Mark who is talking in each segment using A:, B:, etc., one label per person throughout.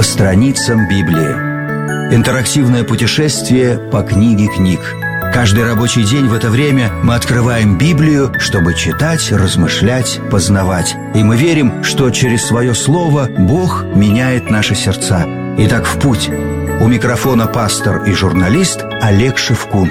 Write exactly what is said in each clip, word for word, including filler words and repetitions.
A: страницам Библии. Интерактивное путешествие по книге книг. Каждый рабочий день в это время мы открываем Библию, чтобы читать, размышлять, познавать. И мы верим, что через свое слово Бог меняет наши сердца. Итак, в путь. У микрофона пастор и журналист Олег Шевкун.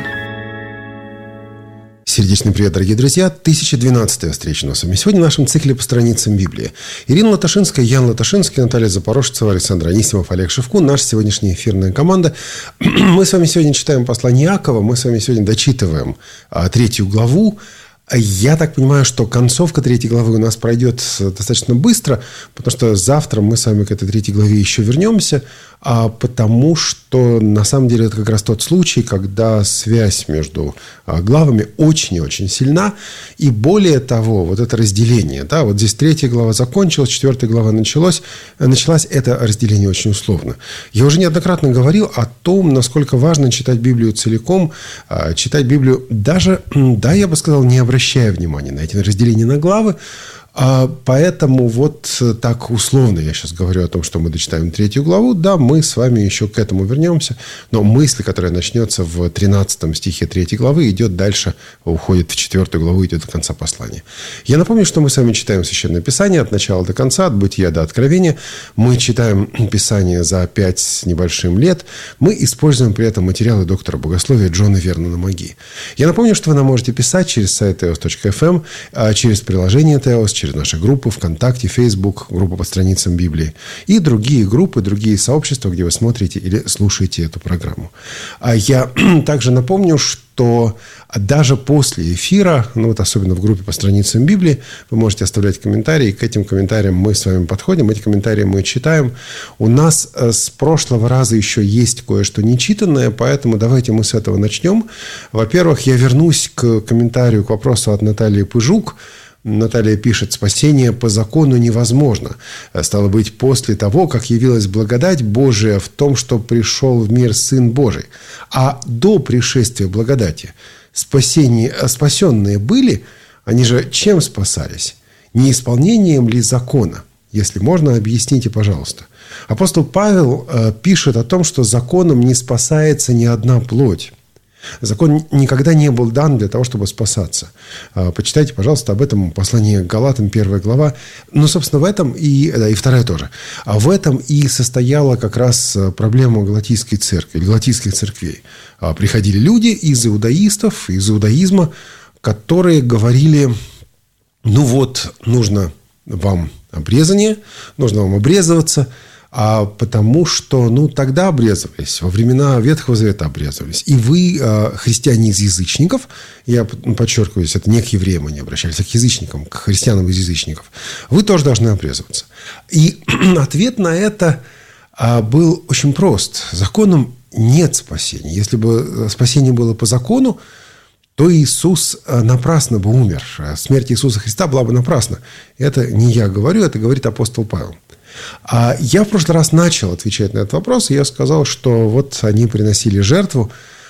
B: Сердечный привет, дорогие друзья. тысяча двенадцатая встреча нас. Сегодня в нашем цикле по страницам Библии. Ирина Латашинская, Ян Латашинский, Наталья Запорожцева, Александр Анисимов, Олег Шевкун. Наша сегодняшняя эфирная команда. Мы с вами сегодня читаем послание Иакова. Мы с вами сегодня дочитываем а, третью главу. Я так понимаю, что концовка третьей главы у нас пройдет достаточно быстро, потому что завтра мы с вами к этой третьей главе еще вернемся, а потому что на самом деле это как раз тот случай, когда связь между главами очень и очень сильна, и более того, вот это разделение, да, вот здесь третья глава закончилась, четвертая глава началась, началась, это разделение очень условно. Я уже неоднократно говорил о том, насколько важно читать Библию целиком, читать Библию даже, да, я бы сказал, не обращая внимания на эти разделения на главы. Поэтому вот так условно я сейчас говорю о том, что мы дочитаем третью главу. Да, мы с вами еще к этому вернемся. Но мысль, которая начнется в тринадцатом стихе третьей главы, идет дальше, уходит в четвертую главу, идет до конца послания. Я напомню, что мы с вами читаем Священное Писание от начала до конца, от Бытия до Откровения. Мы читаем Писание за пять с небольшим лет. Мы используем при этом материалы доктора богословия Джона Вернона Маги. Я напомню, что вы нам можете писать через сайт теос точка эф эм, через приложение Теос, через через наши группы ВКонтакте, Фейсбук, группа по страницам Библии и другие группы, другие сообщества, где вы смотрите или слушаете эту программу. А я также напомню, что даже после эфира, ну вот особенно в группе по страницам Библии, вы можете оставлять комментарии. К этим комментариям мы с вами подходим, эти комментарии мы читаем. У нас с прошлого раза еще есть кое-что нечитанное, поэтому давайте мы с этого начнем. Во-первых, я вернусь к комментарию, к вопросу от Натальи Пыжук. Наталья пишет: «Спасение по закону невозможно. Стало быть, после того, как явилась благодать Божия в том, что пришел в мир Сын Божий. А до пришествия благодати спасение, спасенные были, они же чем спасались? Не исполнением ли закона? Если можно, объясните, пожалуйста». Апостол Павел пишет о том, что законом не спасается ни одна плоть. Закон никогда не был дан для того, чтобы спасаться. Почитайте, пожалуйста, об этом послание к Галатам, первая глава. Ну, собственно, в этом и, да, и вторая тоже. А в этом и состояла как раз проблема галатийской церкви, галатийских церквей. Приходили люди из иудаистов, из иудаизма, которые говорили: ну вот, нужно вам обрезание, нужно вам обрезываться, А потому что, ну, тогда обрезывались, во времена Ветхого Завета обрезывались. И вы, христиане из язычников, я подчеркиваю, это не к евреям они обращались, а к язычникам, к христианам из язычников, вы тоже должны обрезываться. И ответ на это был очень прост. Законом нет спасения. Если бы спасение было по закону, то Иисус напрасно бы умер. Смерть Иисуса Христа была бы напрасна. Это не я говорю, это говорит апостол Павел. А я в прошлый раз начал отвечать на этот вопрос, и я сказал, что вот они приносили жертву,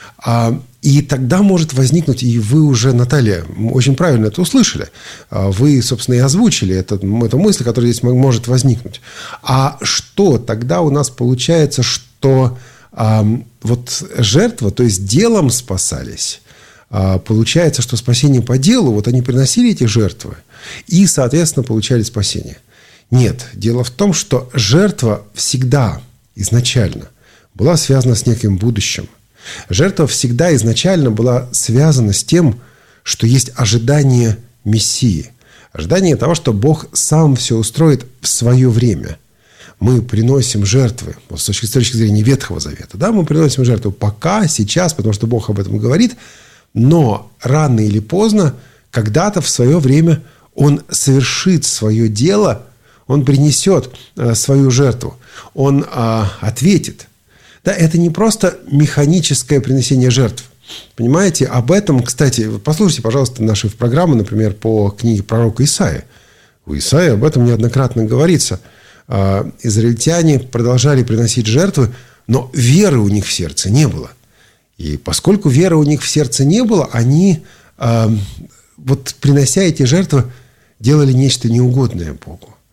B: и тогда может возникнуть, и вы уже, Наталья, очень правильно это услышали, вы, собственно, и озвучили эту, эту мысль, которая здесь может возникнуть. А что тогда у нас получается, что вот жертва, то есть делом спасались, получается, что спасение по делу, вот они приносили эти жертвы и, соответственно, получали спасение. Нет, дело в том, что жертва всегда изначально была связана с неким будущим. Жертва всегда изначально была связана с тем, что есть ожидание Мессии. Ожидание того, что Бог сам все устроит в свое время. Мы приносим жертвы, вот с точки, с точки зрения Ветхого Завета, да, мы приносим жертву пока, сейчас, потому что Бог об этом говорит, но рано или поздно, когда-то в свое время Он совершит свое дело, Он принесет свою жертву, Он а, ответит. Да, это не просто механическое принесение жертв. Понимаете, об этом, кстати, послушайте, пожалуйста, наши программы, например, по книге пророка Исаии. У Исаии об этом неоднократно говорится. А, израильтяне продолжали приносить жертвы, но веры у них в сердце не было. И поскольку веры у них в сердце не было, они, а, вот принося эти жертвы, делали нечто неугодное Богу.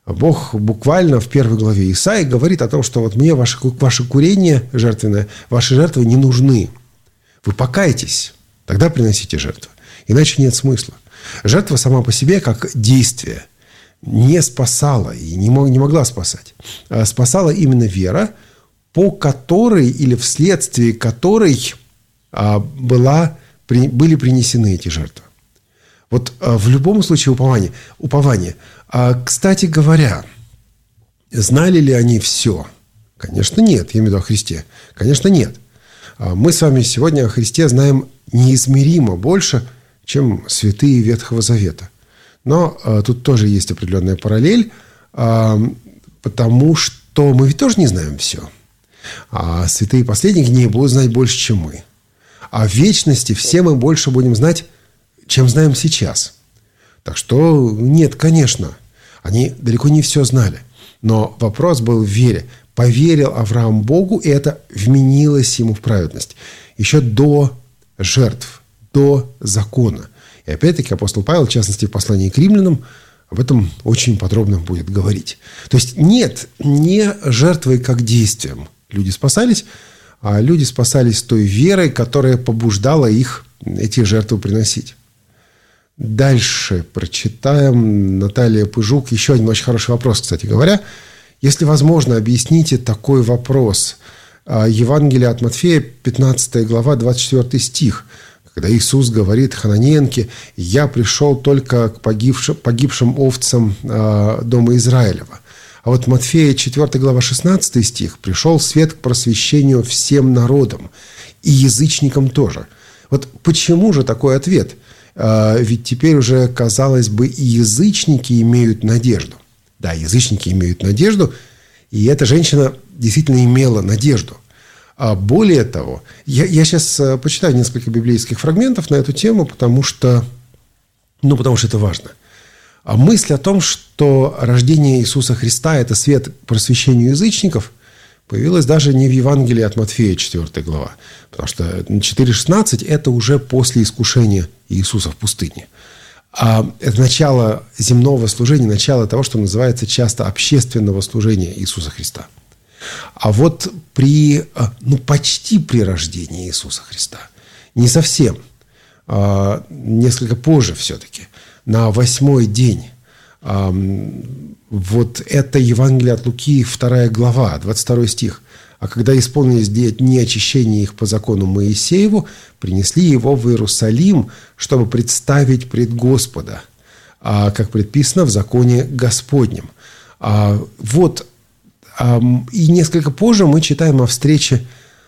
B: Бог буквально в первой главе Исаии говорит о том, что вот мне ваше, ваше курение жертвенное, ваши жертвы не нужны. Вы покайтесь, тогда приносите жертву. Иначе нет смысла. Жертва сама по себе, как действие, не спасала и не, мог, не могла спасать. А спасала именно вера, по которой или вследствие которой а, была, при, были принесены эти жертвы. Вот а, в любом случае упование. упование. А, кстати говоря, знали ли они все? Конечно, нет. Я имею в виду о Христе. Конечно, нет. А, мы с вами сегодня о Христе знаем неизмеримо больше, чем святые Ветхого Завета. Но а, тут тоже есть определенная параллель, а, потому что мы ведь тоже не знаем все. А святые последних дней будут знать больше, чем мы. А в вечности все мы больше будем знать, чем знаем сейчас. Так что нет, конечно, они далеко не все знали. Но вопрос был в вере. Поверил Авраам Богу, и это вменилось ему в праведность. Еще до жертв, до закона. И опять-таки апостол Павел, в частности, в послании к римлянам, об этом очень подробно будет говорить. То есть нет, не жертвой как действием люди спасались, а люди спасались той верой, которая побуждала их эти жертвы приносить. Дальше прочитаем. Наталья Пыжук. Еще один очень хороший вопрос, кстати говоря. Если возможно, объясните такой вопрос. Евангелие от Матфея, пятнадцатая глава, двадцать четвёртый стих. Когда Иисус говорит Хананеенке: «Я пришел только к погибшим, погибшим овцам э, дома Израилева». А вот Матфея, четвёртая глава, шестнадцатый стих: «Пришел свет к просвещению всем народам, и язычникам тоже». Вот почему же такой ответ? Э, ведь теперь уже, казалось бы, и язычники имеют надежду. Да, язычники имеют надежду, и эта женщина действительно имела надежду. А более того, я, я сейчас почитаю несколько библейских фрагментов на эту тему, потому что, ну, потому что это важно. А мысль о том, что рождение Иисуса Христа – это свет к просвещению язычников, появилась даже не в Евангелии от Матфея, четвёртая глава. Потому что четыре шестнадцать – это уже после искушения Иисуса в пустыне. А это начало земного служения, начало того, что называется часто общественного служения Иисуса Христа. А вот при, ну, почти при рождении Иисуса Христа, не совсем, а несколько позже все-таки, на восьмой день, а, вот это Евангелие от Луки, вторая глава, двадцать второй стих. «А когда исполнились дни очищения их по закону Моисееву, принесли его в Иерусалим, чтобы представить пред Господа, а, как предписано в законе Господнем». А, вот. И несколько позже мы читаем о встрече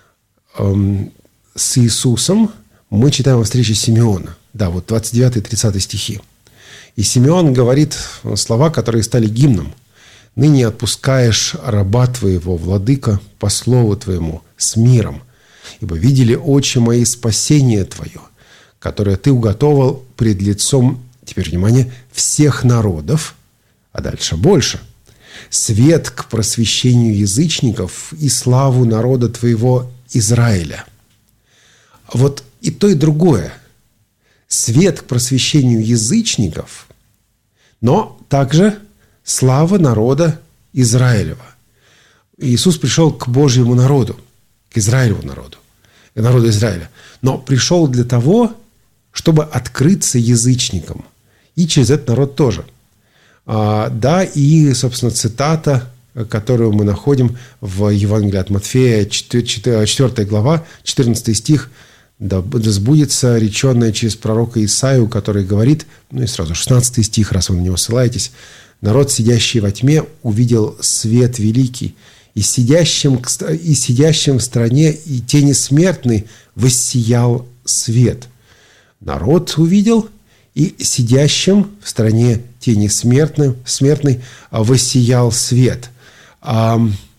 B: с Иисусом, мы читаем о встрече Симеона. Да, вот двадцать девятый и тридцатый стихи. И Симеон говорит слова, которые стали гимном. «Ныне отпускаешь раба твоего, владыка, по слову твоему, с миром, ибо видели очи мои спасение твое, которое ты уготовал пред лицом, теперь внимание, всех народов». А дальше больше. «Свет к просвещению язычников и славу народа твоего Израиля». Вот и то, и другое. Свет к просвещению язычников, но также слава народа Израилева. Иисус пришел к Божьему народу, к Израилеву народу, к народу Израиля. Но пришел для того, чтобы открыться язычникам. И через этот народ тоже. А, да, и, собственно, цитата, которую мы находим в Евангелии от Матфея, четвёртая глава, четырнадцатый стих: «Да сбудется реченное через пророка Исаию, который говорит», ну и сразу шестнадцатый стих, раз вы на него ссылаетесь: «Народ, сидящий во тьме, увидел свет великий, и сидящим, и сидящим в стране и тени смертной воссиял свет». Народ увидел, и сидящим в стране тени смертной, смертной воссиял свет. А,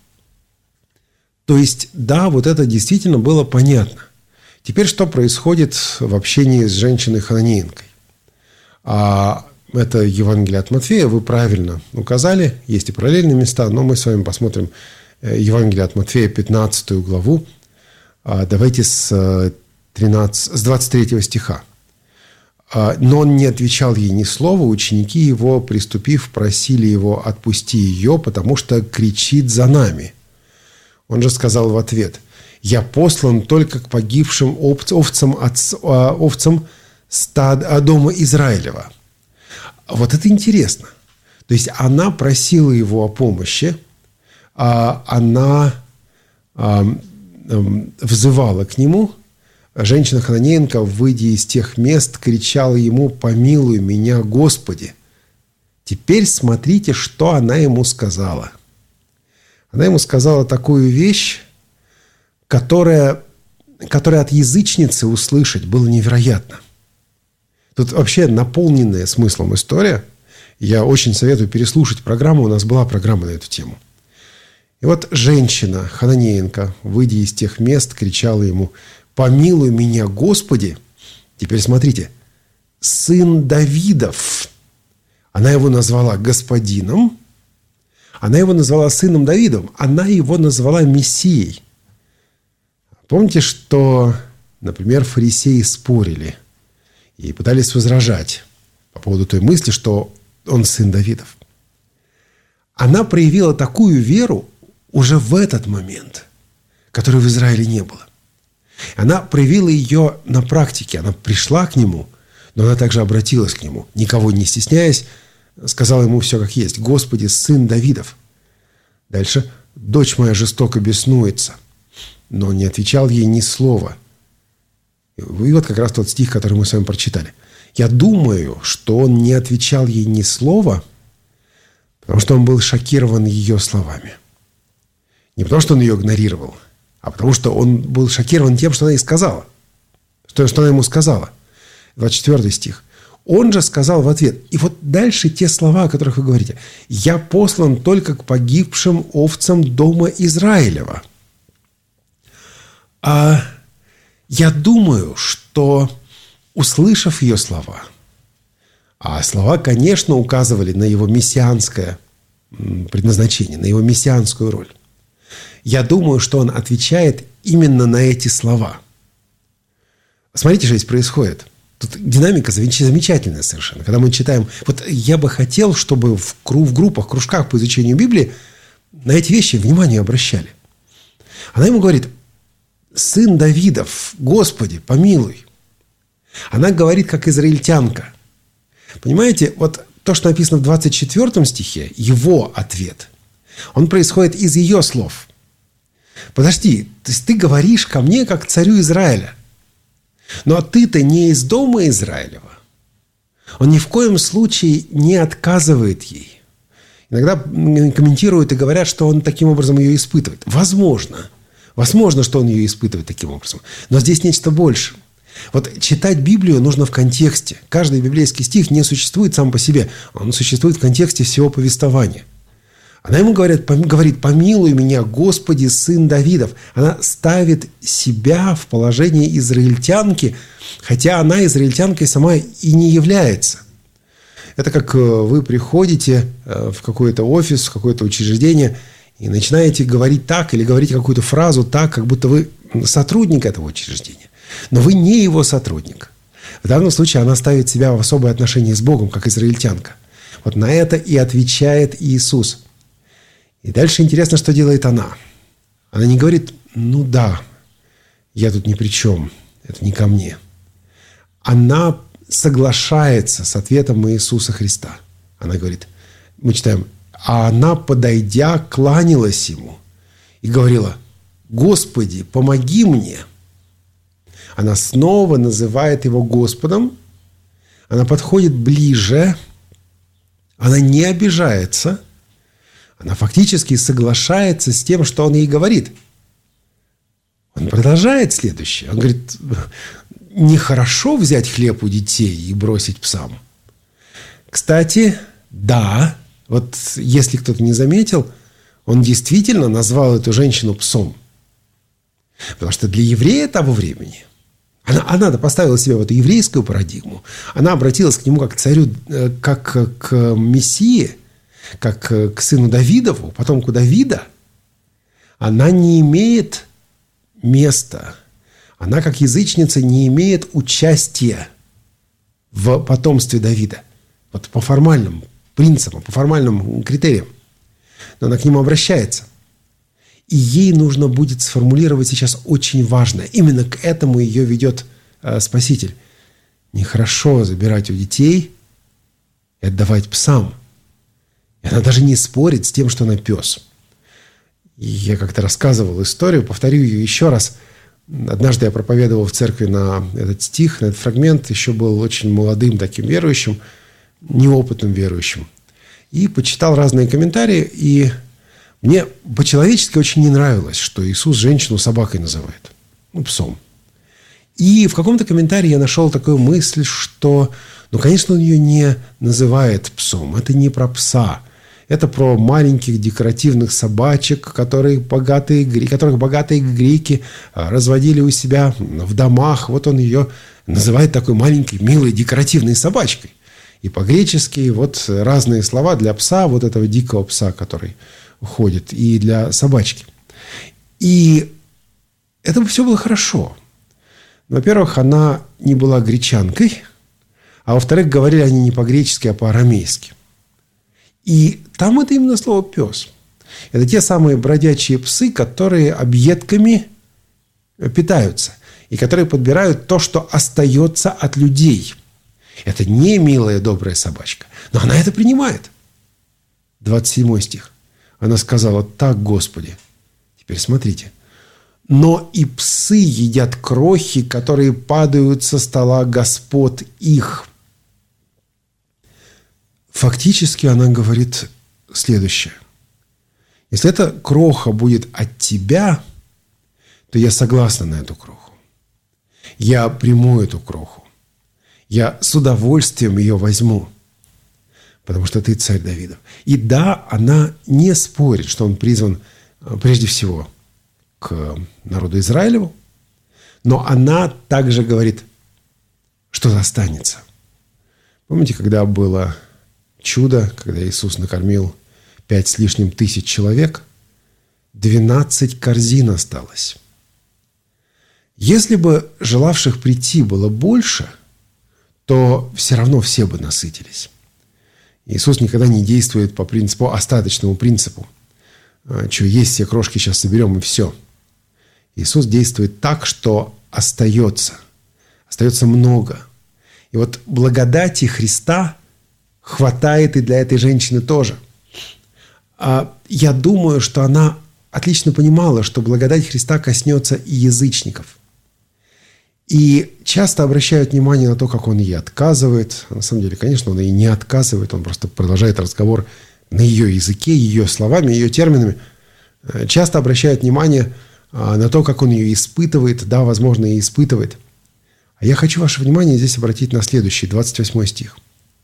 B: то есть, да, вот это действительно было понятно. Теперь что происходит в общении с женщиной Хананеенкой? А, это Евангелие от Матфея, вы правильно указали, есть и параллельные места, но мы с вами посмотрим Евангелие от Матфея, пятнадцатую главу. А, давайте с, тринадцатого, с двадцать третьего стиха. Но он не отвечал ей ни слова. Ученики его, приступив, просили его: «Отпусти ее, потому что кричит за нами». Он же сказал в ответ: «Я послан только к погибшим овцам, овцам стад дома Израилева». Вот это интересно. То есть она просила его о помощи, она взывала к нему. Женщина хананеянка, выйдя из тех мест, кричала ему: «Помилуй меня, Господи!» Теперь смотрите, что она ему сказала. Она ему сказала такую вещь, которая, которая от язычницы услышать было невероятно. Тут вообще наполненная смыслом история. Я очень советую переслушать программу. У нас была программа на эту тему. И вот женщина хананеянка, выйдя из тех мест, кричала ему: «Помилуй меня, Господи!» Теперь смотрите. Сын Давидов. Она его назвала господином. Она его назвала сыном Давидовым. Она его назвала Мессией. Помните, что, например, фарисеи спорили и пытались возражать по поводу той мысли, что он сын Давидов. Она проявила такую веру уже в этот момент, которой в Израиле не было. Она проявила ее на практике. Она пришла к нему, но она также обратилась к нему, никого не стесняясь, сказала ему все как есть: «Господи, сын Давидов». Дальше: «Дочь моя жестоко беснуется». Но он не отвечал ей ни слова. И вот как раз тот стих, который мы с вами прочитали. Я думаю, что он не отвечал ей ни слова, потому что он был шокирован ее словами. Не потому, что он ее игнорировал, а потому что он был шокирован тем, что она ей сказала. Что, что она ему сказала. двадцать четвёртый стих. Он же сказал в ответ. И вот дальше те слова, о которых вы говорите. «Я послан только к погибшим овцам дома Израилева». А я думаю, что, услышав ее слова, а слова, конечно, указывали на его мессианское предназначение, на его мессианскую роль, я думаю, что он отвечает именно на эти слова. Смотрите, что здесь происходит. Тут динамика замечательная совершенно. Когда мы читаем... Вот я бы хотел, чтобы в, в группах, кружках по изучению Библии на эти вещи внимание обращали. Она ему говорит: «Сын Давидов, Господи, помилуй». Она говорит, как израильтянка. Понимаете, вот то, что написано в двадцать четвёртом стихе, его ответ, он происходит из ее слов. Подожди, то есть ты говоришь ко мне, как к царю Израиля. Но ты-то не из дома Израилева. Он ни в коем случае не отказывает ей. Иногда комментируют и говорят, что он таким образом ее испытывает. Возможно. Возможно, что он ее испытывает таким образом. Но здесь нечто больше. Вот читать Библию нужно в контексте. Каждый библейский стих не существует сам по себе. Он существует в контексте всего повествования. Она ему говорит, говорит: «Помилуй меня, Господи, сын Давидов». Она ставит себя в положение израильтянки, хотя она израильтянкой сама и не является. Это как вы приходите в какой-то офис, в какое-то учреждение и начинаете говорить так или говорить какую-то фразу так, как будто вы сотрудник этого учреждения. Но вы не его сотрудник. В данном случае она ставит себя в особое отношение с Богом, как израильтянка. Вот на это и отвечает Иисус. И дальше интересно, что делает она. Она не говорит: «Ну да, я тут ни при чем, это не ко мне». Она соглашается с ответом Иисуса Христа. Она говорит, мы читаем: «А она, подойдя, кланялась ему и говорила: Господи, помоги мне». Она снова называет его Господом. Она подходит ближе. Она не обижается. Она фактически соглашается с тем, что он ей говорит. Он продолжает следующее. Он говорит: нехорошо взять хлеб у детей и бросить псам. Кстати, да, вот если кто-то не заметил, он действительно назвал эту женщину псом. Потому что для еврея того времени, она, она поставила себя в эту еврейскую парадигму, она обратилась к нему как к царю, как к Мессии, как к сыну Давидову, потомку Давида. Она не имеет места. Она, как язычница, не имеет участия в потомстве Давида. Вот по формальным принципам, по формальным критериям. Но она к нему обращается. И ей нужно будет сформулировать сейчас очень важное. Именно к этому ее ведет э, Спаситель. Нехорошо забирать у детей и отдавать псам. И она даже не спорит с тем, что она пес. И я как-то рассказывал историю, повторю ее еще раз. Однажды я проповедовал в церкви на этот стих, на этот фрагмент. Еще был очень молодым таким верующим, неопытным верующим. И почитал разные комментарии. И мне по-человечески очень не нравилось, что Иисус женщину собакой называет. Ну, псом. И в каком-то комментарии я нашел такую мысль, что, ну, конечно, он ее не называет псом. Это не про пса. Это про маленьких декоративных собачек, которые богатые, которых богатые греки разводили у себя в домах. Вот он ее называет такой маленькой, милой, декоративной собачкой. И по-гречески вот разные слова для пса, вот этого дикого пса, который ходит, и для собачки. И это все было хорошо. Во-первых, она не была гречанкой, а во-вторых, говорили они не по-гречески, а по-арамейски. И там это именно слово «пес». Это те самые бродячие псы, которые объедками питаются и которые подбирают то, что остается от людей. Это не милая, добрая собачка, но она это принимает. двадцать седьмой стих. Она сказала: «Так, Господи». Теперь смотрите. «Но и псы едят крохи, которые падают со стола господ их». Фактически она говорит следующее. Если эта кроха будет от тебя, то я согласна на эту кроху. Я приму эту кроху. Я с удовольствием ее возьму, потому что ты царь Давидов. И да, она не спорит, что он призван прежде всего к народу Израилеву, но она также говорит, что останется. Помните, когда было чудо, когда Иисус накормил пять с лишним тысяч человек, двенадцать корзин осталось. Если бы желавших прийти было больше, то все равно все бы насытились. Иисус никогда не действует по принципу, остаточному принципу. Что есть, все крошки сейчас соберем, и все. Иисус действует так, что остается. Остается много. И вот благодати Христа хватает и для этой женщины тоже. Я думаю, что она отлично понимала, что благодать Христа коснется и язычников. И часто обращают внимание на то, как он ей отказывает. На самом деле, конечно, он ей не отказывает. Он просто продолжает разговор на ее языке, ее словами, ее терминами. Часто обращают внимание на то, как он ее испытывает. Да, возможно, и испытывает. А я хочу ваше внимание здесь обратить на следующий, двадцать восьмой стих.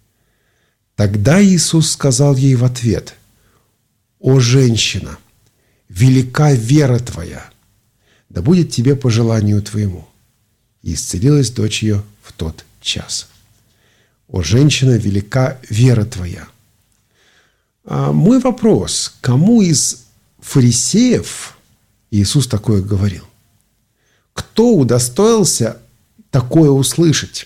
B: «Тогда Иисус сказал ей в ответ: „О, женщина, велика вера твоя, да будет тебе по желанию твоему“. И исцелилась дочь ее в тот час. О, женщина, велика вера твоя. А мой вопрос: кому из фарисеев Иисус такое говорил? Кто удостоился такое услышать?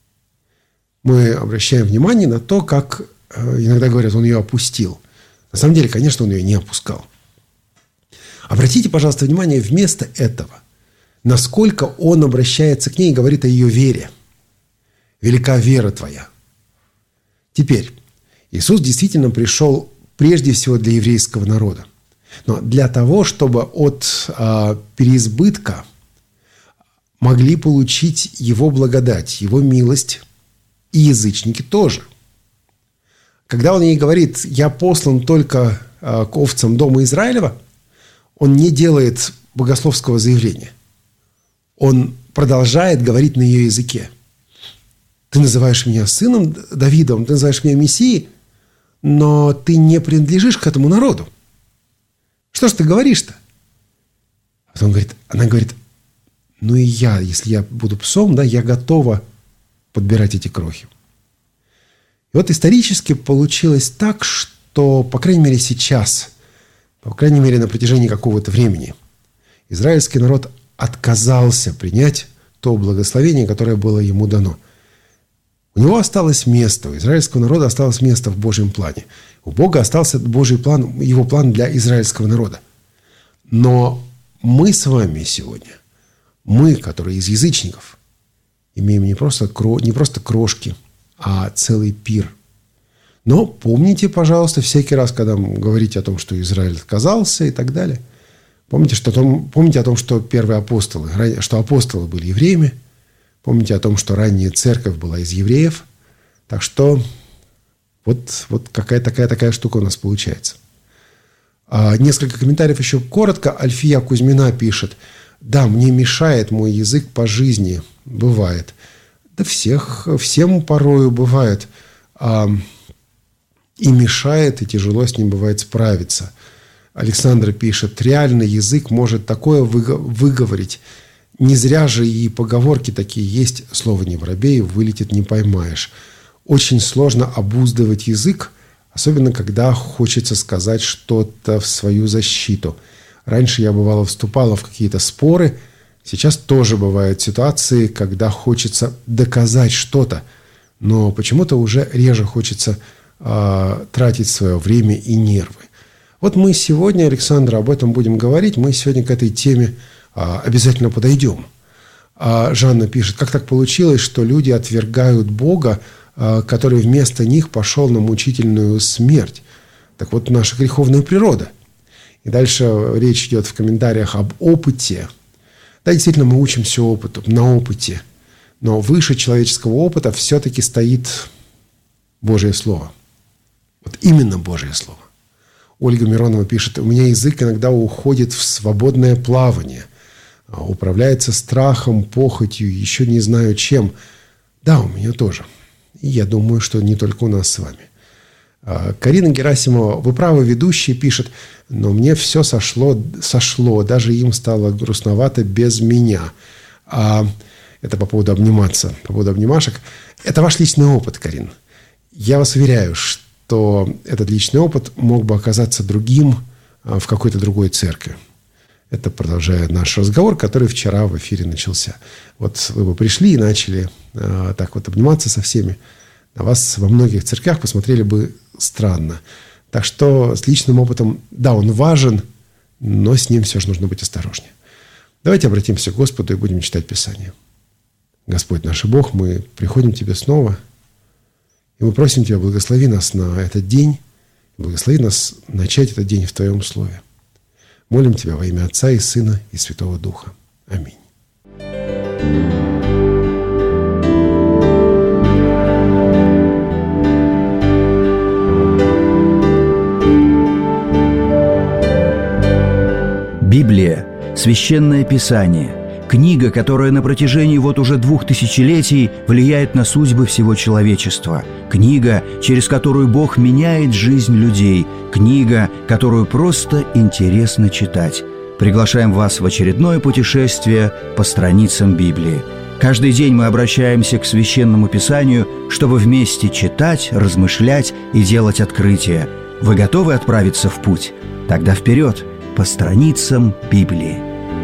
B: Мы обращаем внимание на то, как иногда говорят, он ее опустил. На самом деле, конечно, он ее не опускал. Обратите, пожалуйста, внимание вместо этого, насколько он обращается к ней и говорит о ее вере. Велика вера твоя. Теперь, Иисус действительно пришел прежде всего для еврейского народа. Но для того, чтобы от а, переизбытка могли получить его благодать, его милость и язычники тоже. Когда он ей говорит: «Я послан только а, к овцам дома Израилева», он не делает богословского заявления. Он продолжает говорить на ее языке. Ты называешь меня сыном Давидовым, ты называешь меня Мессией, но ты не принадлежишь к этому народу. Что ж ты говоришь-то? А потом говорит, она говорит: ну и я, если я буду псом, да, я готова подбирать эти крохи. И вот исторически получилось так, что, по крайней мере, сейчас, по крайней мере, на протяжении какого-то времени, израильский народ отказался принять то благословение, которое было ему дано. У него осталось место, у израильского народа осталось место в Божьем плане. У Бога остался Божий план, его план для израильского народа. Но мы с вами сегодня, мы, которые из язычников, имеем не просто, не просто крошки, а целый пир. Но помните, пожалуйста, всякий раз, когда говорите о том, что Израиль отказался и так далее, помните, что том, помните о том, что первые апостолы, что апостолы были евреями, помните о том, что ранняя церковь была из евреев. Так что вот, вот какая такая, такая штука у нас получается. А несколько комментариев еще коротко. Альфия Кузьмина пишет: да, мне мешает мой язык по жизни. Бывает. Да всех, всем порою бывает. А, и мешает, и тяжело с ним бывает справиться. Александра пишет: реально язык может такое выговорить. Не зря же и поговорки такие есть. Слово не воробей, вылетит не поймаешь. Очень сложно обуздывать язык, особенно когда хочется сказать что-то в свою защиту. Раньше я, бывало, вступала в какие-то споры. Сейчас тоже бывают ситуации, когда хочется доказать что-то, но почему-то уже реже хочется э, тратить свое время и нервы. Вот мы сегодня, Александра, об этом будем говорить. Мы сегодня к этой теме э, обязательно подойдем. А Жанна пишет: как так получилось, что люди отвергают Бога, э, который вместо них пошел на мучительную смерть? Так вот, наша греховная природа. И дальше речь идет в комментариях об опыте. Да, действительно, мы учимся опыту, на опыте. Но выше человеческого опыта все-таки стоит Божье Слово. Вот именно Божье Слово. Ольга Миронова пишет: у меня язык иногда уходит в свободное плавание. Управляется страхом, похотью, еще не знаю чем. Да, у меня тоже. И я думаю, что не только у нас с вами. Карина Герасимова: вы правы, ведущий, пишет: но мне все сошло, сошло, даже им стало грустновато без меня. А это по поводу обниматься, по поводу обнимашек. Это ваш личный опыт, Карин. Я вас уверяю, что этот личный опыт мог бы оказаться другим в какой-то другой церкви. Это продолжая наш разговор, который вчера в эфире начался. Вот вы бы пришли и начали а, так вот обниматься со всеми. На вас во многих церквях посмотрели бы странно. Так что с личным опытом, да, он важен, но с ним все же нужно быть осторожнее. Давайте обратимся к Господу и будем читать Писание. Господь наш Бог, мы приходим к Тебе снова, и мы просим Тебя: благослови нас на этот день, благослови нас начать этот день в Твоем Слове. Молим Тебя во имя Отца и Сына и Святого Духа. Аминь.
A: Библия – священное писание, книга, которая на протяжении вот уже двух тысячелетий влияет на судьбы всего человечества, книга, через которую Бог меняет жизнь людей, книга, которую просто интересно читать. Приглашаем вас в очередное путешествие по страницам Библии. Каждый день мы обращаемся к Священному Писанию, чтобы вместе читать, размышлять и делать открытия. Вы готовы отправиться в путь? Тогда вперед! По страницам Библии.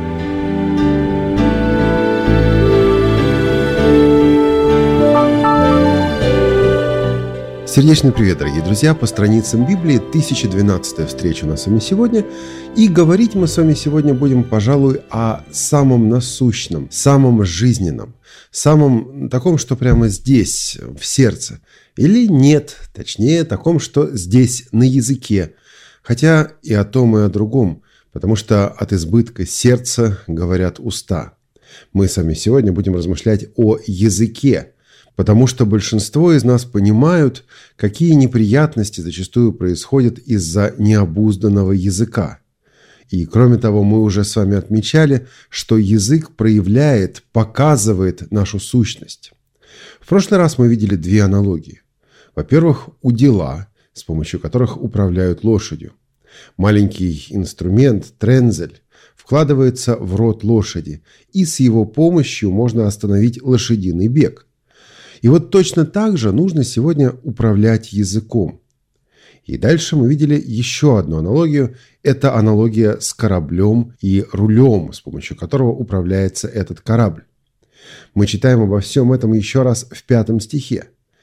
B: Сердечный привет, дорогие друзья! По страницам Библии тысяча двенадцатая встреча у нас с вами сегодня. И говорить мы с вами сегодня будем, пожалуй, о самом насущном, самом жизненном, самом таком, что прямо здесь, в сердце. Или нет, точнее, таком, что здесь, на языке. Хотя и о том, и о другом, потому что от избытка сердца говорят уста. Мы с вами сегодня будем размышлять о языке, потому что большинство из нас понимают, какие неприятности зачастую происходят из-за необузданного языка. И кроме того, мы уже с вами отмечали, что язык проявляет, показывает нашу сущность. В прошлый раз мы видели две аналогии. Во-первых, удила, с помощью которых управляют лошадью. Маленький инструмент, трензель, вкладывается в рот лошади, и с его помощью можно остановить лошадиный бег. И вот точно так же нужно сегодня управлять языком. И дальше мы видели еще одну аналогию. Это аналогия с кораблем и рулем, с помощью которого управляется этот корабль. Мы читаем обо всем этом еще раз в пятом стихе.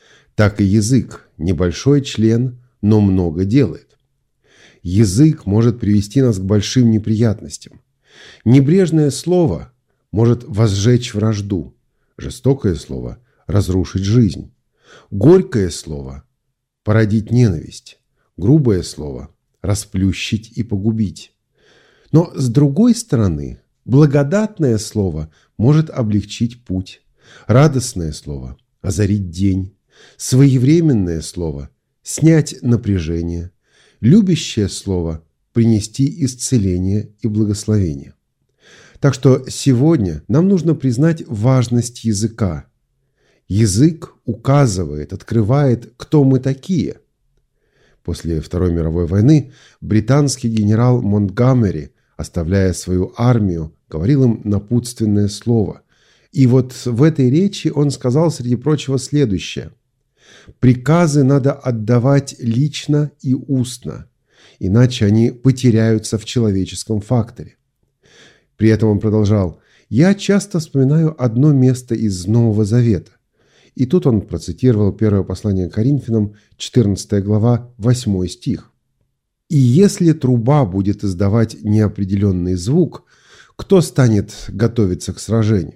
B: так и язык – небольшой член, но много делает. Язык может привести нас к большим неприятностям. Небрежное слово может возжечь вражду, жестокое слово – разрушить жизнь, горькое слово – породить ненависть, грубое слово – расплющить и погубить. Но с другой стороны, благодатное слово может облегчить путь, радостное слово – озарить день, своевременное слово – снять напряжение, любящее слово – принести исцеление и благословение. Так что сегодня нам нужно признать важность языка. Язык указывает, открывает, кто мы такие. После Второй мировой войны британский генерал Монтгомери, оставляя свою армию, говорил им напутственное слово. И вот в этой речи он сказал, среди прочего, следующее. «Приказы надо отдавать лично и устно, иначе они потеряются в человеческом факторе». При этом он продолжал: «Я часто вспоминаю одно место из Нового Завета». И тут он процитировал первое послание к Коринфянам, четырнадцатая глава, восьмой стих. «И если труба будет издавать неопределенный звук, кто станет готовиться к сражению?»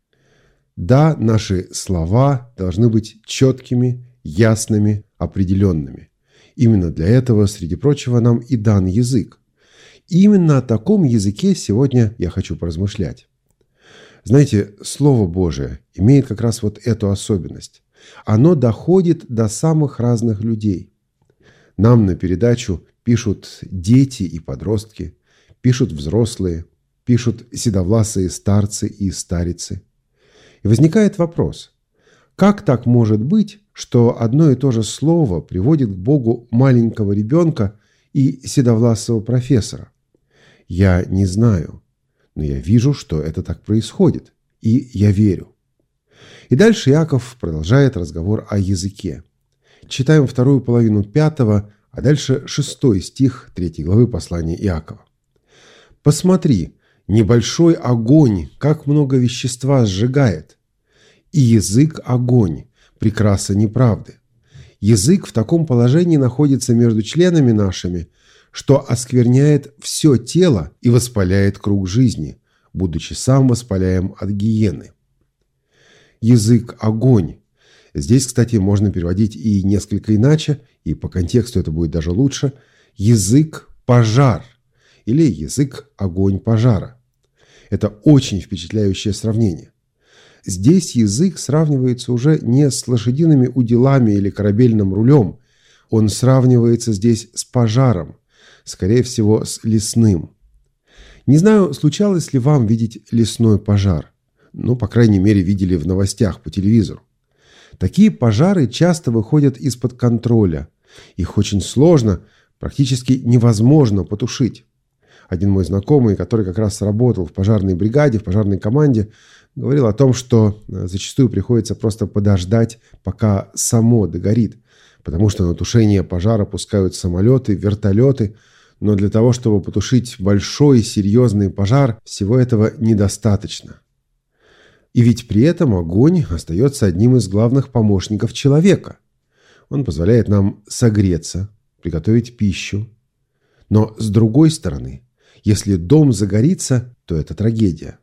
B: Да, наши слова должны быть четкими, ясными, определенными. Именно для этого, среди прочего, нам и дан язык. И именно о таком языке сегодня я хочу поразмышлять. Знаете, Слово Божие имеет как раз вот эту особенность. Оно доходит до самых разных людей. Нам на передачу пишут дети и подростки, пишут взрослые, пишут седовласые старцы и старицы. И возникает вопрос, как так может быть, что одно и то же слово приводит к Богу маленького ребенка и седовласого профессора? Я не знаю, но я вижу, что это так происходит, и я верю. И дальше Иаков продолжает разговор о языке. Читаем вторую половину пятого, а дальше шестой стих третьей главы послания Иакова. «Посмотри, небольшой огонь, как много вещества сжигает, и язык – огонь, прекраса неправды. Язык в таком положении находится между членами нашими, что оскверняет все тело и воспаляет круг жизни, будучи сам воспаляем от гиены». Язык – огонь. Здесь, кстати, можно переводить и несколько иначе, и по контексту это будет даже лучше. Язык – пожар или язык – огонь пожара. Это очень впечатляющее сравнение. Здесь язык сравнивается уже не с лошадиными уделами или корабельным рулем. Он сравнивается здесь с пожаром, скорее всего, с лесным. Не знаю, случалось ли вам видеть лесной пожар. Ну, по крайней мере, видели в новостях по телевизору. Такие пожары часто выходят из-под контроля. Их очень сложно, практически невозможно потушить. Один мой знакомый, который как раз работал в пожарной бригаде, в пожарной команде, говорил о том, что зачастую приходится просто подождать, пока само догорит, потому что на тушение пожара пускают самолеты, вертолеты, но для того, чтобы потушить большой серьезный пожар, всего этого недостаточно. И ведь при этом огонь остается одним из главных помощников человека. Он позволяет нам согреться, приготовить пищу. Но с другой стороны, если дом загорится, то это трагедия.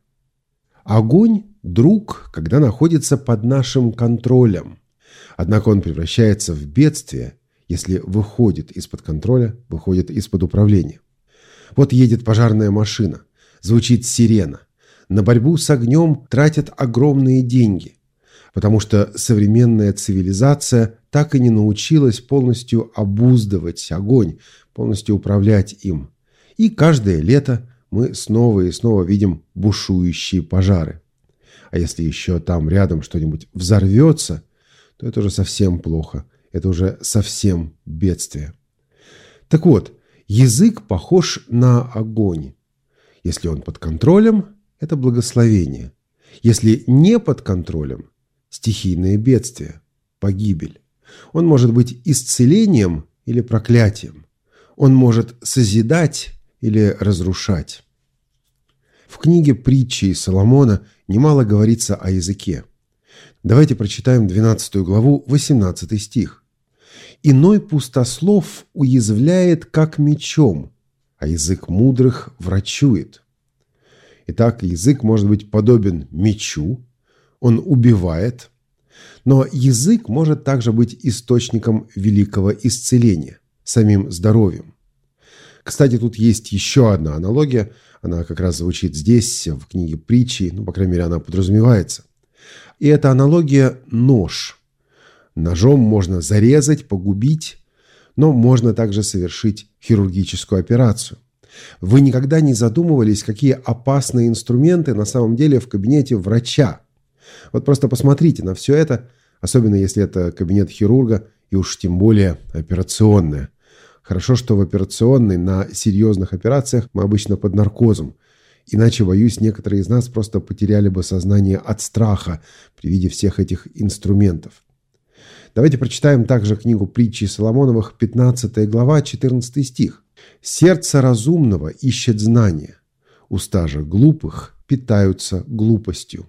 B: Огонь – друг, когда находится под нашим контролем. Однако он превращается в бедствие, если выходит из-под контроля, выходит из-под управления. Вот едет пожарная машина, звучит сирена. На борьбу с огнем тратят огромные деньги, потому что современная цивилизация так и не научилась полностью обуздывать огонь, полностью управлять им. И каждое лето мы снова и снова видим бушующие пожары. А если еще там рядом что-нибудь взорвется, то это уже совсем плохо, это уже совсем бедствие. Так вот, язык похож на огонь. Если он под контролем, это благословение. Если не под контролем, стихийное бедствие, погибель. Он может быть исцелением или проклятием. Он может созидать или разрушать. В книге «Притчи Соломона» немало говорится о языке. Давайте прочитаем двенадцатую главу, восемнадцатый стих. «Иной пустослов уязвляет, как мечом, а язык мудрых врачует». Итак, язык может быть подобен мечу, он убивает, но язык может также быть источником великого исцеления, самим здоровьем. Кстати, тут есть еще одна аналогия, она как раз звучит здесь, в книге Притчи, ну, по крайней мере, она подразумевается. И эта аналогия – нож. Ножом можно зарезать, погубить, но можно также совершить хирургическую операцию. Вы никогда не задумывались, какие опасные инструменты на самом деле в кабинете врача? Вот просто посмотрите на все это, особенно если это кабинет хирурга и уж тем более операционная. Хорошо, что в операционной на серьезных операциях мы обычно под наркозом. Иначе, боюсь, некоторые из нас просто потеряли бы сознание от страха при виде всех этих инструментов. Давайте прочитаем также книгу Притчи Соломоновых, пятнадцатая глава, четырнадцатый стих. «Сердце разумного ищет знания, уста же глупых питаются глупостью».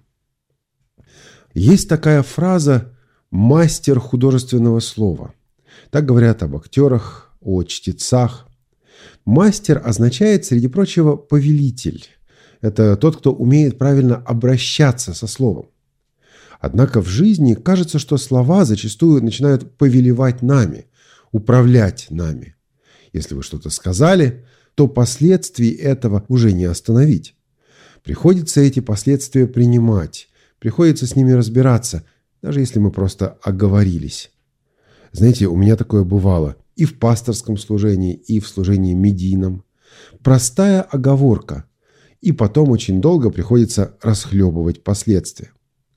B: Есть такая фраза «мастер художественного слова». Так говорят об актерах, о чтецах. Мастер означает, среди прочего, повелитель. Это тот, кто умеет правильно обращаться со словом. Однако в жизни кажется, что слова зачастую начинают повелевать нами, управлять нами. Если вы что-то сказали, то последствий этого уже не остановить. Приходится эти последствия принимать, приходится с ними разбираться, даже если мы просто оговорились. Знаете, у меня такое бывало и в пасторском служении, и в служении медийном. Простая оговорка, и потом очень долго приходится расхлебывать последствия.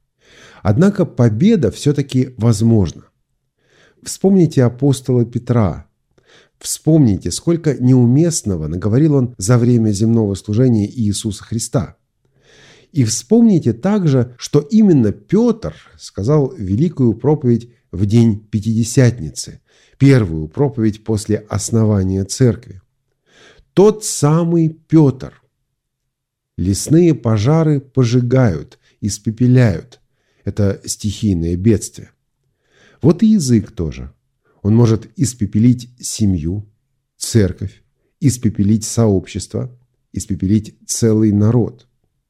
B: Однако победа все-таки возможна. Вспомните апостола Петра. Вспомните, сколько неуместного наговорил он за время земного служения Иисуса Христа. И вспомните также, что именно Петр сказал великую проповедь в день Пятидесятницы, первую проповедь после основания церкви. Тот самый Петр. Лесные пожары пожигают, испепеляют. Это стихийное бедствие. Вот и язык тоже. Он может испепелить семью, церковь, испепелить сообщество, испепелить целый народ.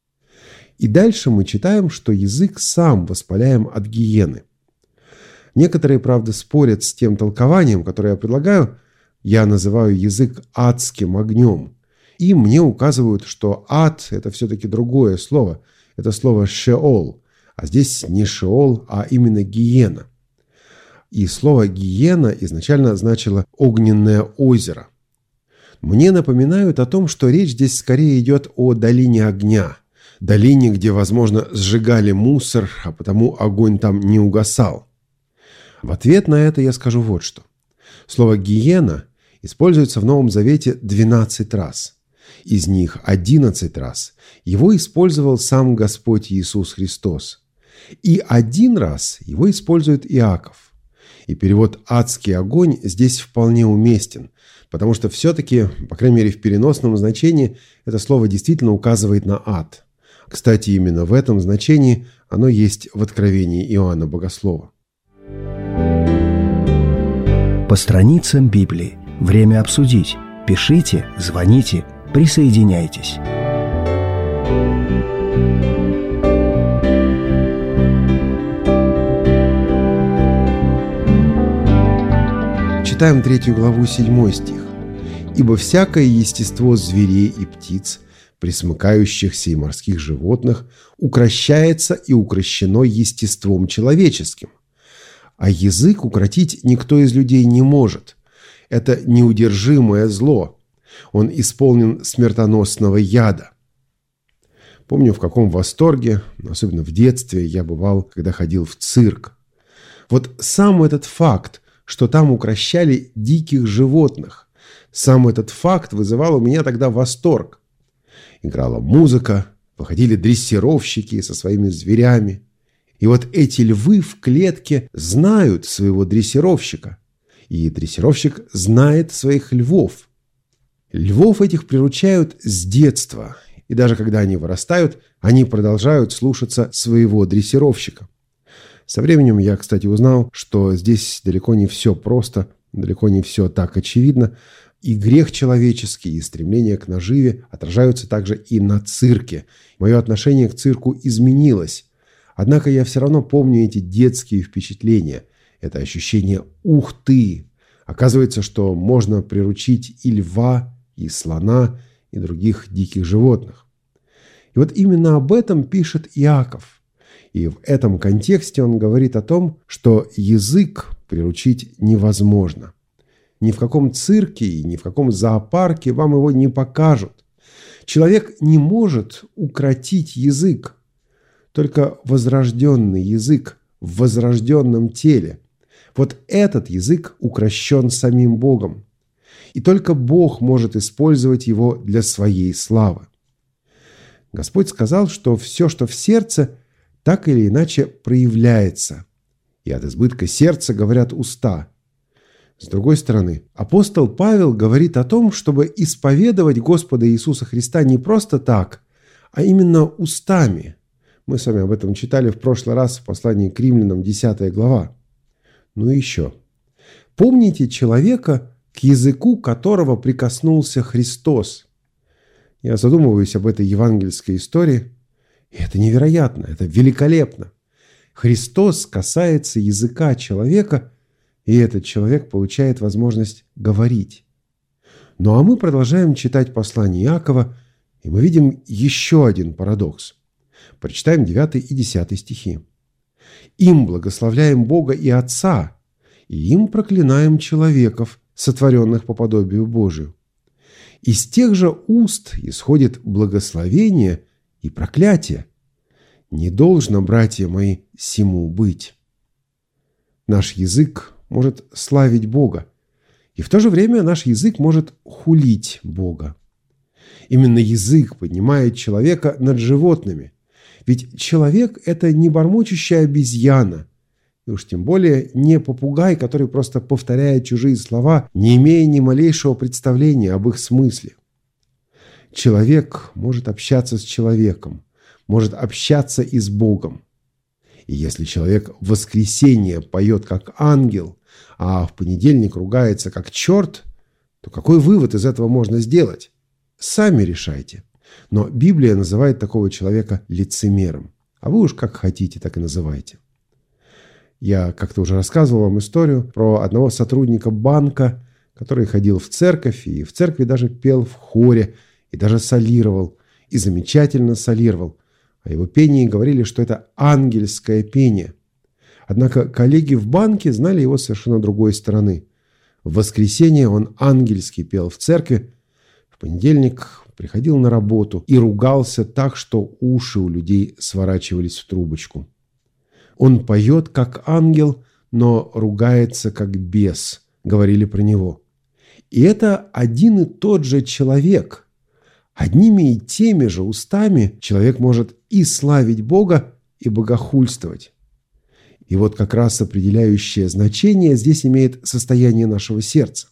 B: И дальше мы читаем, что язык сам воспаляем от гиены. Некоторые, правда, спорят с тем толкованием, которое я предлагаю. Я называю язык адским огнем. И мне указывают, что ад – это все-таки другое слово. Это слово «шеол». А здесь не «шеол», а именно «гиена». И слово «гиена» изначально значило «огненное озеро». Мне напоминают о том, что речь здесь скорее идет о долине огня. Долине, где, возможно, сжигали мусор, а потому огонь там не угасал. В ответ на это я скажу вот что. Слово «гиена» используется в Новом Завете двенадцать раз. Из них одиннадцать раз его использовал сам Господь Иисус Христос. И один раз его использует Иаков. И перевод «адский огонь» здесь вполне уместен, потому что все-таки, по крайней мере в переносном значении, это слово действительно указывает на ад. Кстати, именно в этом значении оно есть в Откровении Иоанна Богослова.
A: По страницам Библии. Время обсудить. Пишите, звоните, присоединяйтесь.
B: Читаем третью главу, седьмой стих. «Ибо всякое естество зверей и птиц, пресмыкающихся и морских животных, укрощается и укрощено естеством человеческим. А язык укротить никто из людей не может. Это неудержимое зло. Он исполнен смертоносного яда». Помню, в каком восторге, особенно в детстве, я бывал, когда ходил в цирк. Вот сам этот факт, что там укрощали диких животных, сам этот факт вызывал у меня тогда восторг. Играла музыка, выходили дрессировщики со своими зверями. И вот эти львы в клетке знают своего дрессировщика. И дрессировщик знает своих львов. Львов этих приручают с детства. И даже когда они вырастают, они продолжают слушаться своего дрессировщика. Со временем я, кстати, узнал, что здесь далеко не все просто, далеко не все так очевидно. И грех человеческий, и стремление к наживе отражаются также и на цирке. Мое отношение к цирку изменилось. Однако я все равно помню эти детские впечатления. Это ощущение «ух ты!». Оказывается, что можно приручить и льва, и слона, и других диких животных. И вот именно об этом пишет Иаков. И в этом контексте он говорит о том, что язык приручить невозможно. Ни в каком цирке и ни в каком зоопарке вам его не покажут. Человек не может укротить язык. Только возрожденный язык в возрожденном теле. Вот этот язык укрощен самим Богом. И только Бог может использовать его для своей славы. Господь сказал, что все, что в сердце, так или иначе проявляется. И от избытка сердца говорят уста. С другой стороны, апостол Павел говорит о том, чтобы исповедовать Господа Иисуса Христа не просто так, а именно устами. Мы с вами об этом читали в прошлый раз в послании к Римлянам, десятая глава. Ну и еще. Помните человека, к языку которого прикоснулся Христос. Я задумываюсь об этой евангельской истории. И это невероятно, это великолепно. Христос касается языка человека, и этот человек получает возможность говорить. Ну а мы продолжаем читать послание Иакова, и мы видим еще один парадокс. Прочитаем девятый и десятый стихи. «Им благословляем Бога и Отца, и им проклинаем человеков, сотворенных по подобию Божию. Из тех же уст исходит благословение и проклятие. Не должно, братья мои, сему быть». Наш язык может славить Бога, и в то же время наш язык может хулить Бога. Именно язык поднимает человека над животными. Ведь человек – это не бормочущая обезьяна, и уж тем более не попугай, который просто повторяет чужие слова, не имея ни малейшего представления об их смысле. Человек может общаться с человеком, может общаться и с Богом. И если человек в воскресенье поет как ангел, а в понедельник ругается как черт, то какой вывод из этого можно сделать? Сами решайте. Но Библия называет такого человека лицемером. А вы уж как хотите, так и называйте. Я как-то уже рассказывал вам историю про одного сотрудника банка, который ходил в церковь, и в церкви даже пел в хоре, и даже солировал, и замечательно солировал. О его пении говорили, что это ангельское пение. Однако коллеги в банке знали его с совершенно другой стороны. В воскресенье он ангельски пел в церкви, в понедельник приходил на работу и ругался так, что уши у людей сворачивались в трубочку. Он поет как ангел, но ругается как бес, говорили про него. И это один и тот же человек. Одними и теми же устами человек может и славить Бога, и богохульствовать. И вот как раз определяющее значение здесь имеет состояние нашего сердца.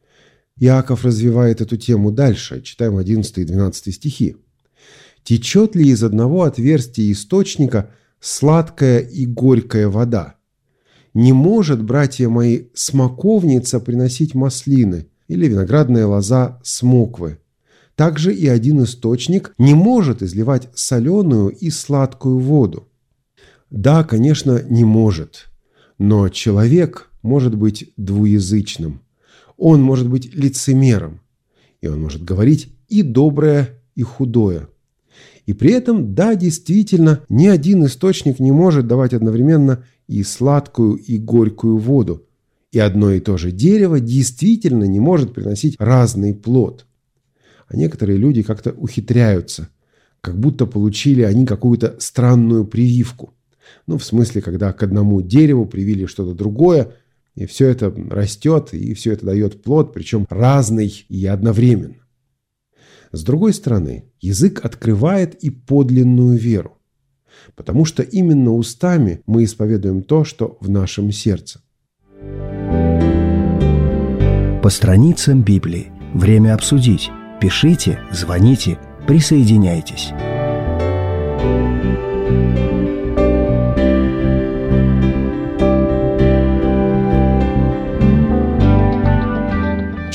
B: Иаков развивает эту тему дальше. Читаем одиннадцатый и двенадцатый стихи. «Течет ли из одного отверстия источника сладкая и горькая вода? Не может, братья мои, смоковница приносить маслины или виноградная лоза смоквы. Также и один источник не может изливать соленую и сладкую воду». Да, конечно, не может. Но человек может быть двуязычным. Он может быть лицемером. И он может говорить и доброе, и худое. И при этом, да, действительно, ни один источник не может давать одновременно и сладкую, и горькую воду. И одно и то же дерево действительно не может приносить разный плод. А некоторые люди как-то ухитряются, как будто получили они какую-то странную прививку. Ну, в смысле, когда к одному дереву привили что-то другое, и все это растет, и все это дает плод, причем разный и одновременно. С другой стороны, язык открывает и подлинную веру, потому что именно устами мы исповедуем то, что в нашем сердце.
A: По страницам Библии. Время обсудить. Пишите, звоните, присоединяйтесь.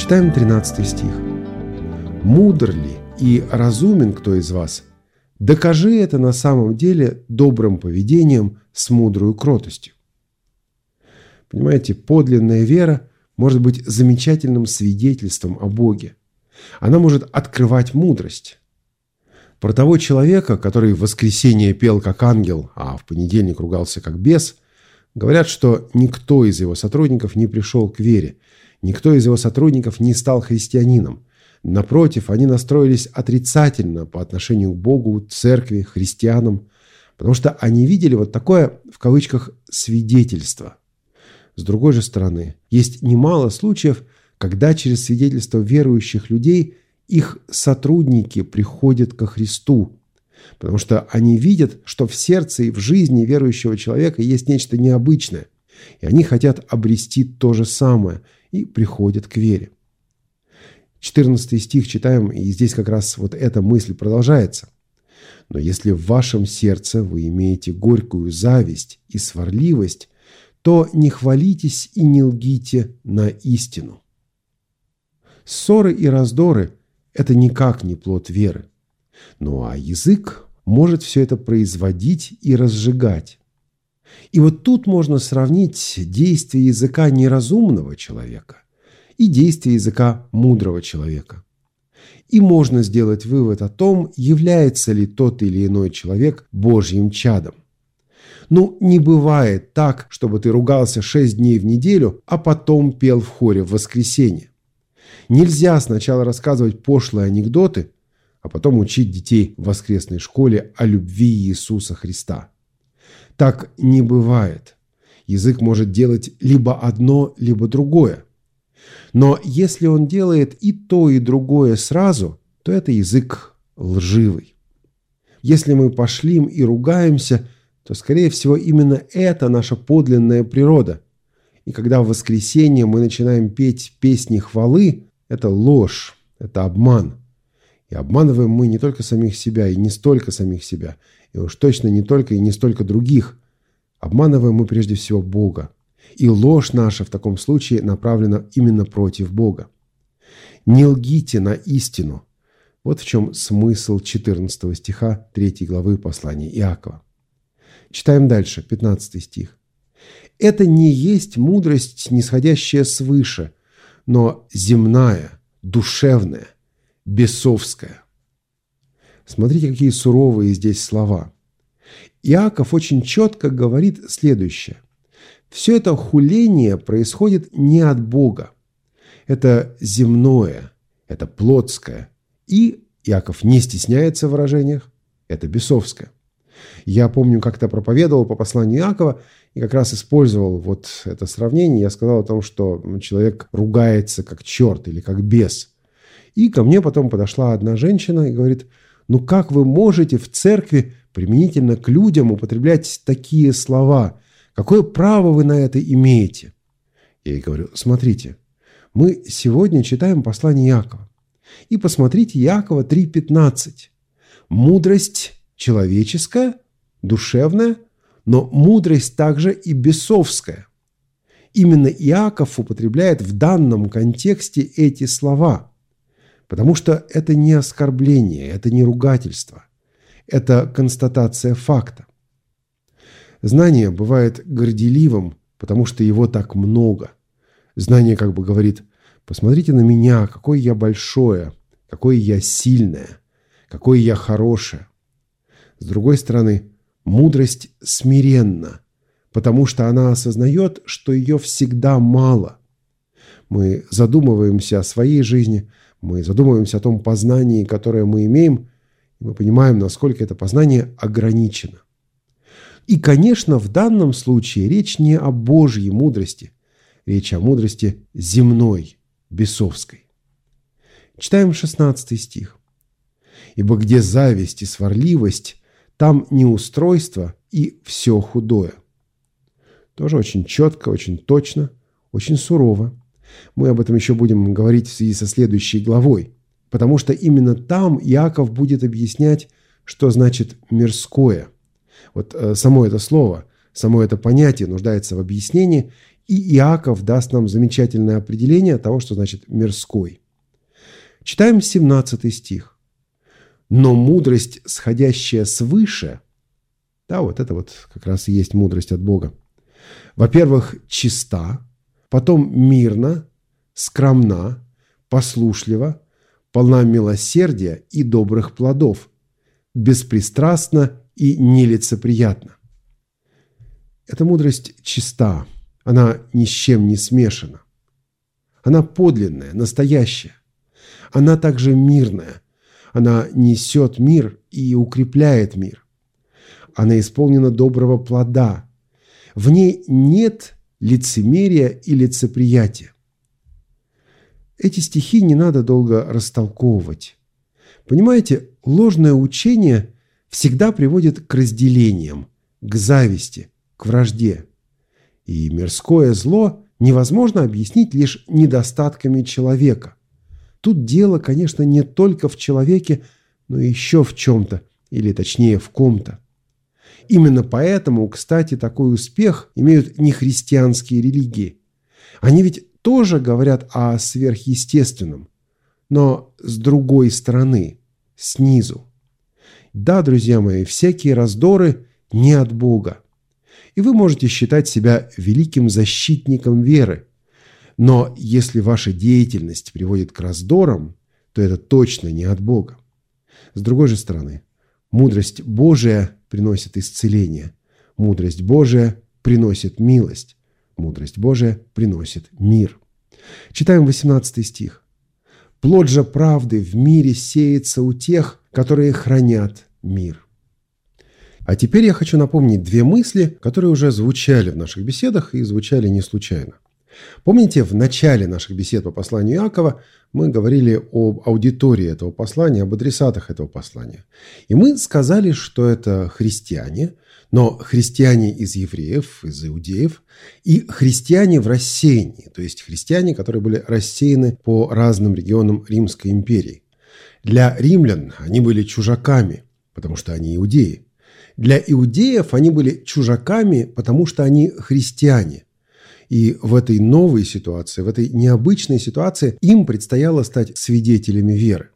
B: Читаем тринадцатый стих. «Мудр ли и разумен кто из вас? Докажи это на самом деле добрым поведением с мудрою кротостью». Понимаете, подлинная вера может быть замечательным свидетельством о Боге. Она может открывать мудрость. Про того человека, который в воскресенье пел как ангел, а в понедельник ругался как бес, говорят, что никто из его сотрудников не пришел к вере, никто из его сотрудников не стал христианином. Напротив, они настроились отрицательно по отношению к Богу, церкви, христианам, потому что они видели вот такое, в кавычках, свидетельство. С другой же стороны, есть немало случаев, когда через свидетельство верующих людей их сотрудники приходят ко Христу, потому что они видят, что в сердце и в жизни верующего человека есть нечто необычное, и они хотят обрести то же самое и приходят к вере. четырнадцатый стих читаем, и здесь как раз вот эта мысль продолжается. «Но если в вашем сердце вы имеете горькую зависть и сварливость, то не хвалитесь и не лгите на истину». Ссоры и раздоры – это никак не плод веры. Ну а язык может все это производить и разжигать. И вот тут можно сравнить действие языка неразумного человека и действие языка мудрого человека. И можно сделать вывод о том, является ли тот или иной человек Божьим чадом. Ну, не бывает так, чтобы ты ругался шесть дней в неделю, а потом пел в хоре в воскресенье. Нельзя сначала рассказывать пошлые анекдоты, а потом учить детей в воскресной школе о любви Иисуса Христа. Так не бывает. Язык может делать либо одно, либо другое. Но если он делает и то, и другое сразу, то это язык лживый. Если мы пошлим и ругаемся, то, скорее всего, именно это наша подлинная природа. И когда в воскресенье мы начинаем петь песни хвалы, это ложь, это обман. И обманываем мы не только самих себя, и не столько самих себя, и уж точно не только и не столько других. Обманываем мы прежде всего Бога. И ложь наша в таком случае направлена именно против Бога. «Не лгите на истину». Вот в чем смысл четырнадцатого стиха третьей главы послания Иакова. Читаем дальше, пятнадцатый стих. «Это не есть мудрость, нисходящая свыше, но земная, душевная, бесовская». Смотрите, какие суровые здесь слова. Иаков очень четко говорит следующее. Все это хуление происходит не от Бога. Это земное, это плотское. И Иаков не стесняется в выражениях, это бесовское. Я помню, как-то проповедовал по посланию Иакова и как раз использовал вот это сравнение. Я сказал о том, что человек ругается как черт или как бес. И ко мне потом подошла одна женщина и говорит: ну как вы можете в церкви применительно к людям употреблять такие слова? Какое право вы на это имеете? Я ей говорю: смотрите, мы сегодня читаем послание Иакова. И посмотрите Иакова три пятнадцать. Мудрость человеческая, душевная, но мудрость также и бесовская. Именно Иаков употребляет в данном контексте эти слова, потому что это не оскорбление, это не ругательство, это констатация факта. Знание бывает горделивым, потому что его так много. Знание как бы говорит: посмотрите на меня, какое я большое, какое я сильное, какое я хорошее. С другой стороны, мудрость смиренна, потому что она осознает, что ее всегда мало. Мы задумываемся о своей жизни, мы задумываемся о том познании, которое мы имеем, и мы понимаем, насколько это познание ограничено. И, конечно, в данном случае речь не о Божьей мудрости, речь о мудрости земной, бесовской. Читаем шестнадцатый стих. «Ибо где зависть и сварливость, там неустройство и все худое». Тоже очень четко, очень точно, очень сурово. Мы об этом еще будем говорить в связи со следующей главой, потому что именно там Иаков будет объяснять, что значит «мирское». Вот само это слово, само это понятие нуждается в объяснении, И Иаков даст нам замечательное определение того, что значит «мирской». Читаем семнадцатый стих. «Но мудрость, сходящая свыше», да, вот это вот как раз и есть мудрость от Бога, во-первых, чиста, потом мирна, скромна, послушлива, полна милосердия и добрых плодов, беспристрастна и нелицеприятна». Эта мудрость чиста, она ни с чем не смешана. Она подлинная, настоящая. Она также мирная. Она несет мир и укрепляет мир. Она исполнена доброго плода. В ней нет лицемерия и лицеприятия. Эти стихи не надо долго растолковывать. Понимаете, ложное учение всегда приводит к разделениям, к зависти, к вражде. И мирское зло невозможно объяснить лишь недостатками человека. Тут дело, конечно, не только в человеке, но еще в чем-то, или точнее в ком-то. Именно поэтому, кстати, такой успех имеют нехристианские религии. Они ведь тоже говорят о сверхъестественном, но с другой стороны, снизу. Да, друзья мои, всякие раздоры не от Бога. И вы можете считать себя великим защитником веры. Но если ваша деятельность приводит к раздорам, то это точно не от Бога. С другой же стороны, мудрость Божия приносит исцеление. Мудрость Божия приносит милость. Мудрость Божия приносит мир. Читаем восемнадцатый стих. «Плод же правды в мире сеется у тех, которые хранят мир». А теперь я хочу напомнить две мысли, которые уже звучали в наших беседах и звучали не случайно. Помните, в начале наших бесед по посланию Иакова мы говорили об аудитории этого послания, об адресатах этого послания. И мы сказали, что это христиане, но христиане из евреев, из иудеев, и христиане в рассеянии, то есть христиане, которые были рассеяны по разным регионам Римской империи. Для римлян они были чужаками, потому что они иудеи. Для иудеев они были чужаками, потому что они христиане. И в этой новой ситуации, в этой необычной ситуации им предстояло стать свидетелями веры.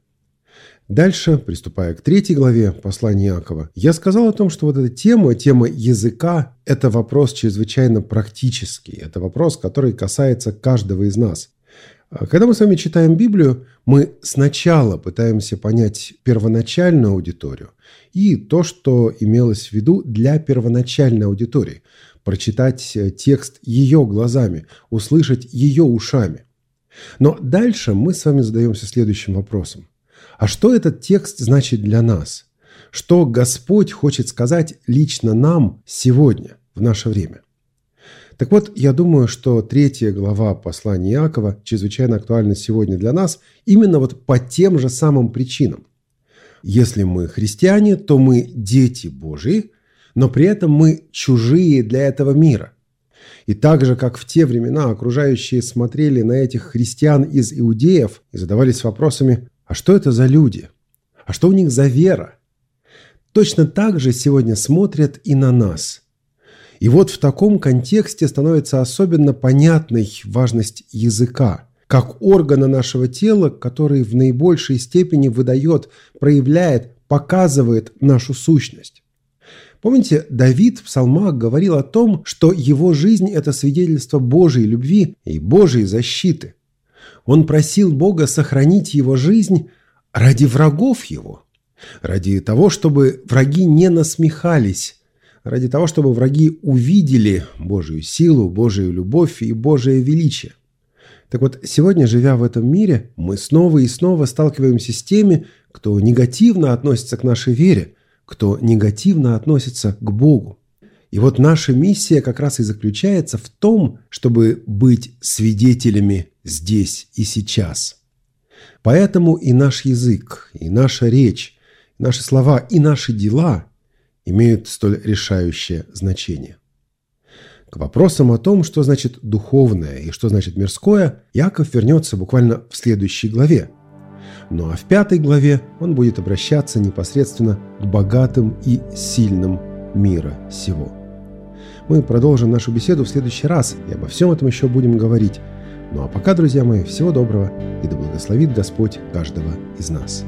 B: Дальше, приступая к третьей главе послания Иакова, я сказал о том, что вот эта тема, тема языка – это вопрос чрезвычайно практический. Это вопрос, который касается каждого из нас. Когда мы с вами читаем Библию, мы сначала пытаемся понять первоначальную аудиторию и то, что имелось в виду для первоначальной аудитории. Прочитать текст ее глазами, услышать ее ушами. Но дальше мы с вами задаемся следующим вопросом. А что этот текст значит для нас? Что Господь хочет сказать лично нам сегодня, в наше время? Так вот, я думаю, что третья глава послания Иакова чрезвычайно актуальна сегодня для нас именно вот по тем же самым причинам. Если мы христиане, то мы дети Божьи, но при этом мы чужие для этого мира. И так же, как в те времена окружающие смотрели на этих христиан из иудеев и задавались вопросами, а что это за люди? А что у них за вера? Точно так же сегодня смотрят и на нас. И вот в таком контексте становится особенно понятной важность языка, как органа нашего тела, который в наибольшей степени выдает, проявляет, показывает нашу сущность. Помните, Давид в псалмах говорил о том, что его жизнь – это свидетельство Божьей любви и Божьей защиты. Он просил Бога сохранить его жизнь ради врагов его, ради того, чтобы враги не насмехались, ради того, чтобы враги увидели Божию силу, Божию любовь и Божие величие. Так вот, сегодня, живя в этом мире, мы снова и снова сталкиваемся с теми, кто негативно относится к нашей вере, кто негативно относится к Богу. И вот наша миссия как раз и заключается в том, чтобы быть свидетелями здесь и сейчас. Поэтому и наш язык, и наша речь, и наши слова, и наши дела имеют столь решающее значение. К вопросам о том, что значит духовное и что значит мирское, Иаков вернется буквально в следующей главе. Ну а в пятой главе он будет обращаться непосредственно к богатым и сильным мира сего. Мы продолжим нашу беседу в следующий раз, и обо всем этом еще будем говорить. Ну а пока, друзья мои, всего доброго, и да благословит Господь каждого из нас.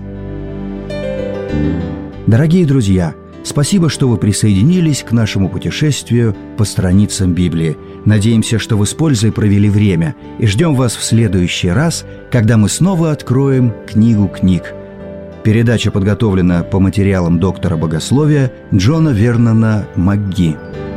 A: Дорогие друзья, спасибо, что вы присоединились к нашему путешествию по страницам Библии. Надеемся, что вы с пользой провели время, и ждем вас в следующий раз, когда мы снова откроем книгу книг. Передача подготовлена по материалам доктора богословия Джона Вернона МакГи.